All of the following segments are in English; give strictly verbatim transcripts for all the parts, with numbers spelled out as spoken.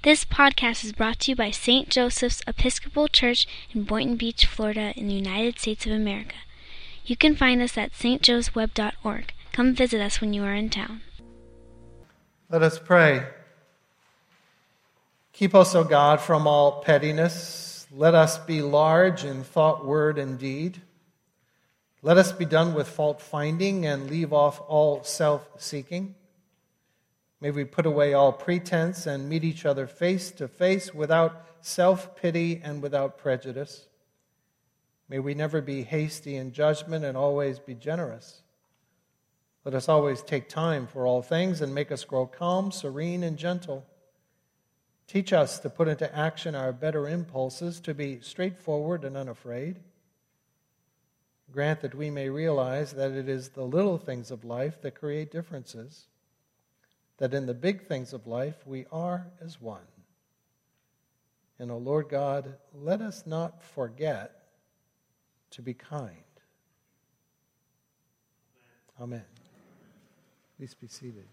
This podcast is brought to you by Saint Joseph's Episcopal Church in Boynton Beach, Florida, in the United States of America. You can find us at s t joes web dot org. Come visit us when you are in town. Let us pray. Keep us, O God, from all pettiness. Let us be large in thought, word, and deed. Let us be done with fault-finding and leave off all self-seeking. May we put away all pretense and meet each other face to face without self-pity and without prejudice. May we never be hasty in judgment and always be generous. Let us always take time for all things and make us grow calm, serene, and gentle. Teach us to put into action our better impulses, to be straightforward and unafraid. Grant that we may realize that it is the little things of life that create differences, that in the big things of life we are as one. And, O Lord God, let us not forget to be kind. Amen. Please be seated.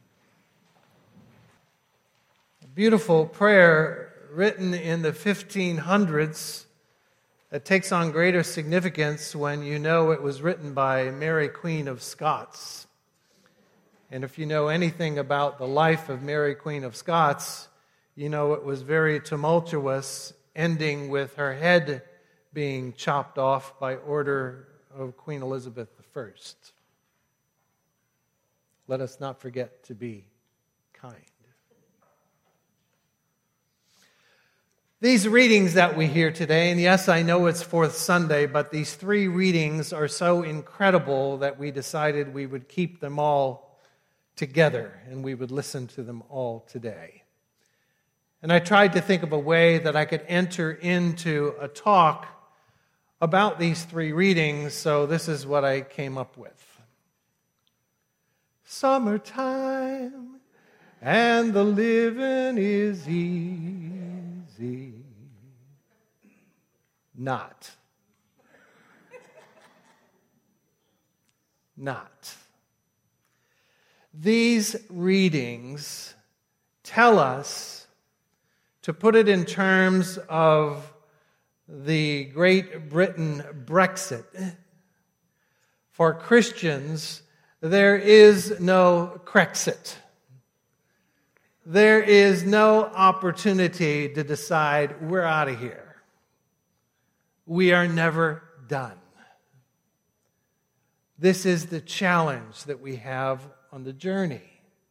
A beautiful prayer written in the fifteen hundreds that takes on greater significance when you know it was written by Mary, Queen of Scots. And if you know anything about the life of Mary, Queen of Scots, you know it was very tumultuous, ending with her head being chopped off by order of Queen Elizabeth the First. Let us not forget to be kind. These readings that we hear today, and yes, I know it's Fourth Sunday, but these three readings are so incredible that we decided we would keep them all together and we would listen to them all today. And I tried to think of a way that I could enter into a talk about these three readings, so this is what I came up with. Summertime, and the living is easy. Not. Not. These readings tell us, to put it in terms of the Great Britain Brexit, for Christians, there is no Crexit. There is no opportunity to decide we're out of here. We are never done. This is the challenge that we have on the journey.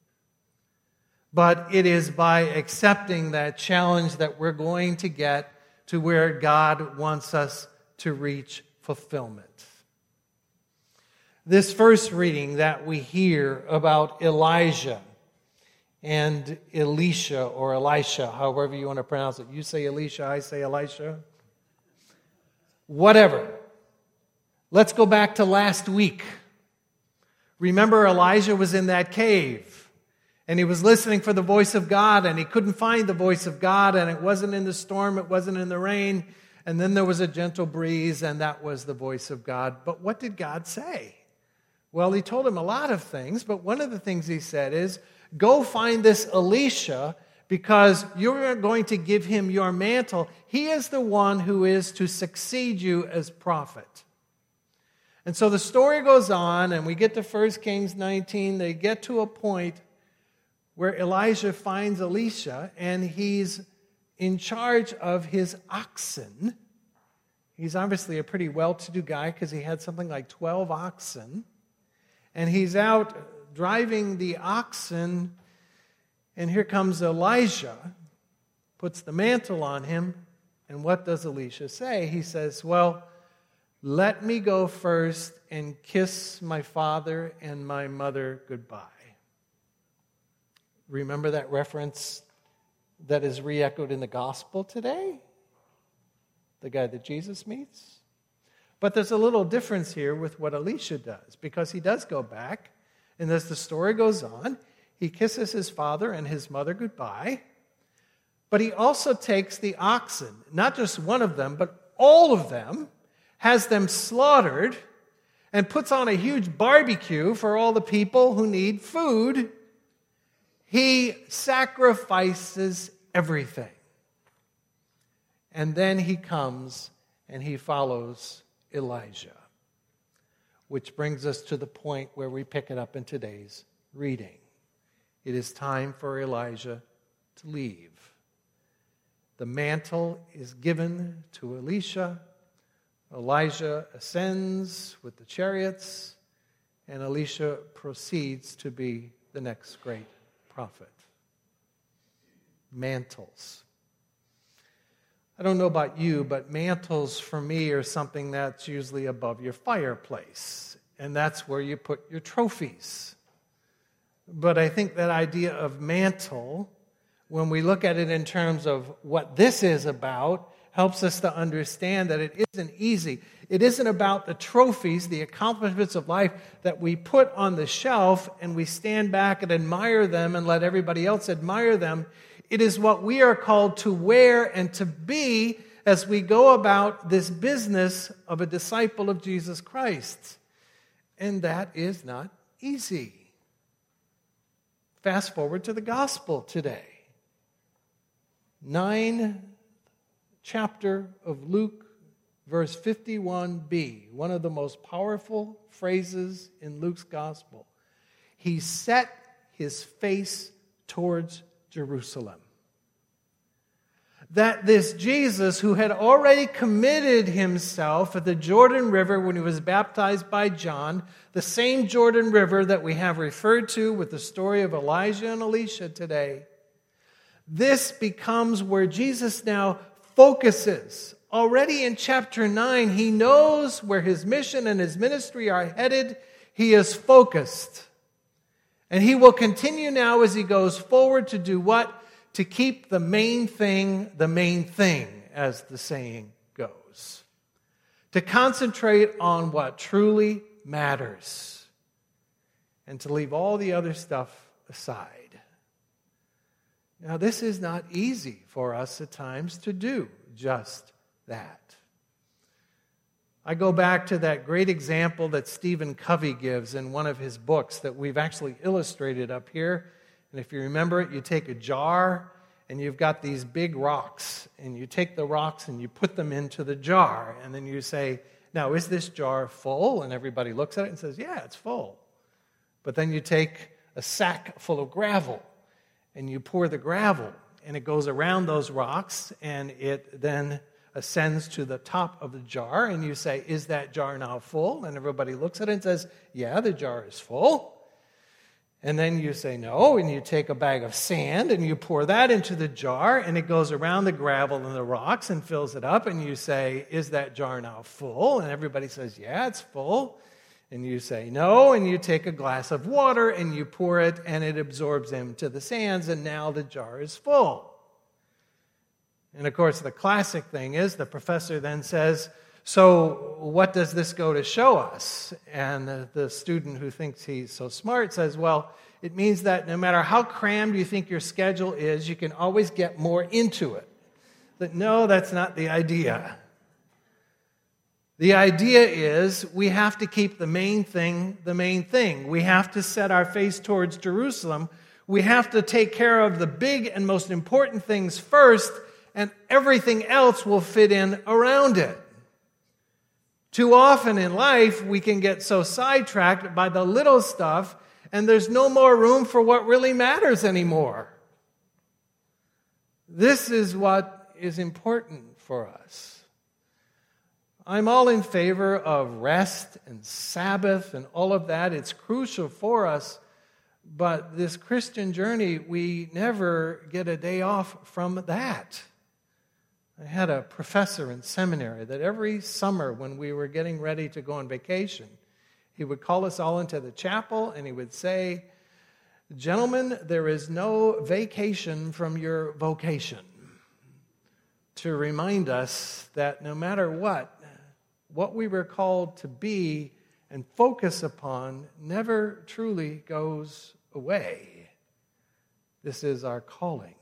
But it is by accepting that challenge that we're going to get to where God wants us to reach fulfillment. This first reading that we hear about Elijah and Elisha, or Elisha, however you want to pronounce it. You say Elisha, I say Elisha. Whatever. Let's go back to last week. Remember, Elijah was in that cave, and he was listening for the voice of God, and he couldn't find the voice of God, and it wasn't in the storm, it wasn't in the rain, and then there was a gentle breeze, and that was the voice of God. But what did God say? Well, he told him a lot of things, but one of the things he said is, go find this Elisha, because you're going to give him your mantle. He is the one who is to succeed you as prophet. And so the story goes on, and we get to First Kings nineteen. They get to a point where Elijah finds Elisha, and he's in charge of his oxen. He's obviously a pretty well-to-do guy because he had something like twelve oxen. And he's out driving the oxen, and here comes Elijah, puts the mantle on him, and what does Elisha say? He says, well, let me go first and kiss my father and my mother goodbye. Remember that reference that is re-echoed in the gospel today? The guy that Jesus meets? But there's a little difference here with what Elisha does, because he does go back, and as the story goes on, he kisses his father and his mother goodbye, but he also takes the oxen, not just one of them, but all of them, has them slaughtered, and puts on a huge barbecue for all the people who need food. He sacrifices everything. And then he comes and he follows Elijah, which brings us to the point where we pick it up in today's reading. It is time for Elijah to leave. The mantle is given to Elisha. Elijah ascends with the chariots, and Elisha proceeds to be the next great prophet. Mantles. I don't know about you, but mantles for me are something that's usually above your fireplace, and that's where you put your trophies. But I think that idea of mantle, when we look at it in terms of what this is about, helps us to understand that it isn't easy. It isn't about the trophies, the accomplishments of life that we put on the shelf and we stand back and admire them and let everybody else admire them. It is what we are called to wear and to be as we go about this business of a disciple of Jesus Christ. And that is not easy. Fast forward to the gospel today. Nine chapter of Luke, verse fifty-one b, one of the most powerful phrases in Luke's gospel. He set his face towards Jerusalem. That this Jesus, who had already committed himself at the Jordan River when he was baptized by John, the same Jordan River that we have referred to with the story of Elijah and Elisha today, this becomes where Jesus now focuses. Already in chapter nine, he knows where his mission and his ministry are headed. He is focused. And he will continue now as he goes forward to do what? To keep the main thing the main thing, as the saying goes. To concentrate on what truly matters. And to leave all the other stuff aside. Now, this is not easy for us at times to do just that. I go back to that great example that Stephen Covey gives in one of his books that we've actually illustrated up here. And if you remember it, you take a jar and you've got these big rocks. And you take the rocks and you put them into the jar. And then you say, now, is this jar full? And everybody looks at it and says, yeah, it's full. But then you take a sack full of gravel. And you pour the gravel, and it goes around those rocks, and it then ascends to the top of the jar, and you say, is that jar now full? And everybody looks at it and says, yeah, the jar is full. And then you say, no, and you take a bag of sand, and you pour that into the jar, and it goes around the gravel and the rocks and fills it up, and you say, is that jar now full? And everybody says, yeah, it's full. And you say no, and you take a glass of water and you pour it, and it absorbs into the sands, and now the jar is full. And of course, the classic thing is the professor then says, so what does this go to show us? And the, the student who thinks he's so smart says, well, it means that no matter how crammed you think your schedule is, you can always get more into it. But no, that's not the idea. The idea is we have to keep the main thing the main thing. We have to set our face towards Jerusalem. We have to take care of the big and most important things first, and everything else will fit in around it. Too often in life, we can get so sidetracked by the little stuff, and there's no more room for what really matters anymore. This is what is important for us. I'm all in favor of rest and Sabbath and all of that. It's crucial for us. But this Christian journey, we never get a day off from that. I had a professor in seminary that every summer when we were getting ready to go on vacation, he would call us all into the chapel and he would say, gentlemen, there is no vacation from your vocation. To remind us that no matter what, what we were called to be and focus upon never truly goes away. This is our calling.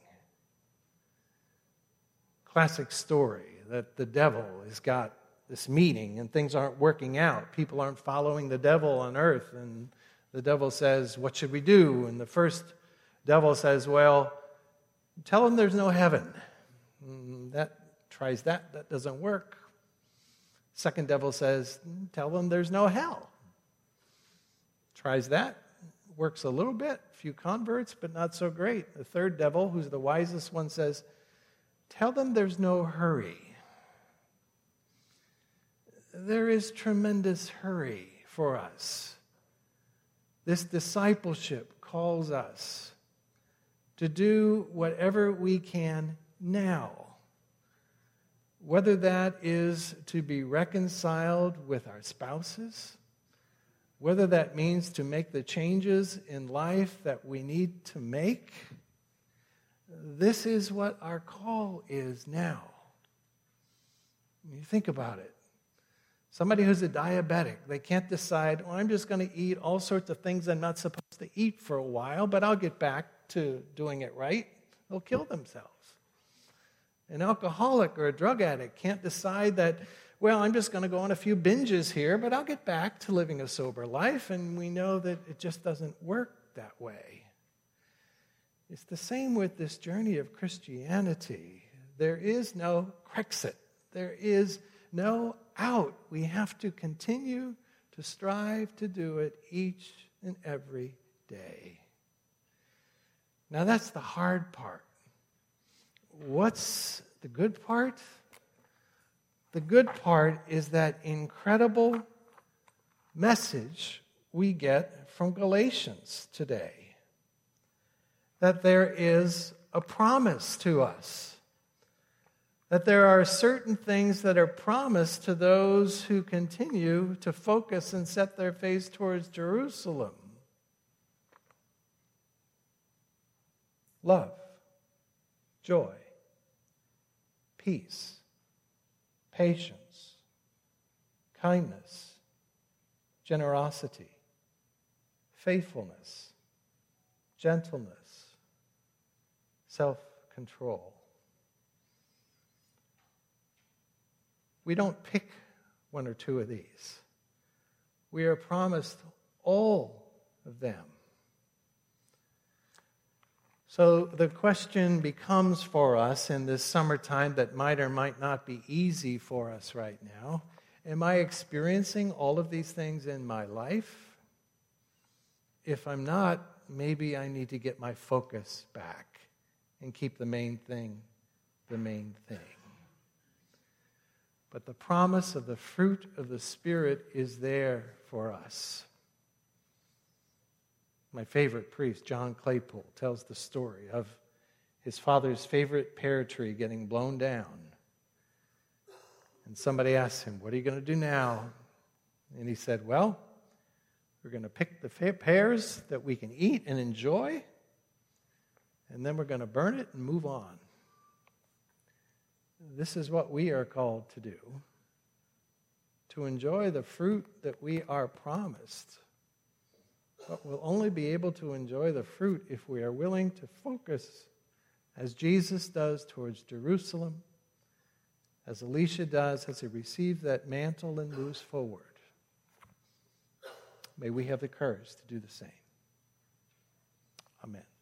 Classic story that the devil has got this meeting and things aren't working out. People aren't following the devil on earth. And the devil says, what should we do? And the first devil says, well, Tell them there's no heaven. Mm, that tries that. That doesn't work. Second devil says, tell them there's no hell. Tries that. Works a little bit. A few converts, but not so great. The third devil, who's the wisest one, says, tell them there's no hurry. There is tremendous hurry for us. This discipleship calls us to do whatever we can now. Whether that is to be reconciled with our spouses, whether that means to make the changes in life that we need to make, this is what our call is now. You think about it. Somebody who's a diabetic, they can't decide, well, I'm just going to eat all sorts of things I'm not supposed to eat for a while, but I'll get back to doing it right. They'll kill themselves. An alcoholic or a drug addict can't decide that, well, I'm just going to go on a few binges here, but I'll get back to living a sober life, and we know that it just doesn't work that way. It's the same with this journey of Christianity. There is no Crexit. There is no out. We have to continue to strive to do it each and every day. Now that's the hard part. What's the good part? The good part is that incredible message we get from Galatians today. That there is a promise to us. That there are certain things that are promised to those who continue to focus and set their face towards Jerusalem. Love, joy, peace, patience, kindness, generosity, faithfulness, gentleness, self-control. We don't pick one or two of these. We are promised all of them. So the question becomes for us in this summertime that might or might not be easy for us right now, am I experiencing all of these things in my life? If I'm not, maybe I need to get my focus back and keep the main thing the main thing. But the promise of the fruit of the Spirit is there for us. My favorite priest, John Claypool, tells the story of his father's favorite pear tree getting blown down. And somebody asked him, what are you going to do now? And he said, well, we're going to pick the pears that we can eat and enjoy, and then we're going to burn it and move on. This is what we are called to do, to enjoy the fruit that we are promised. But we'll only be able to enjoy the fruit if we are willing to focus, as Jesus does, towards Jerusalem, as Elisha does as he receives that mantle and moves forward. May we have the courage to do the same. Amen.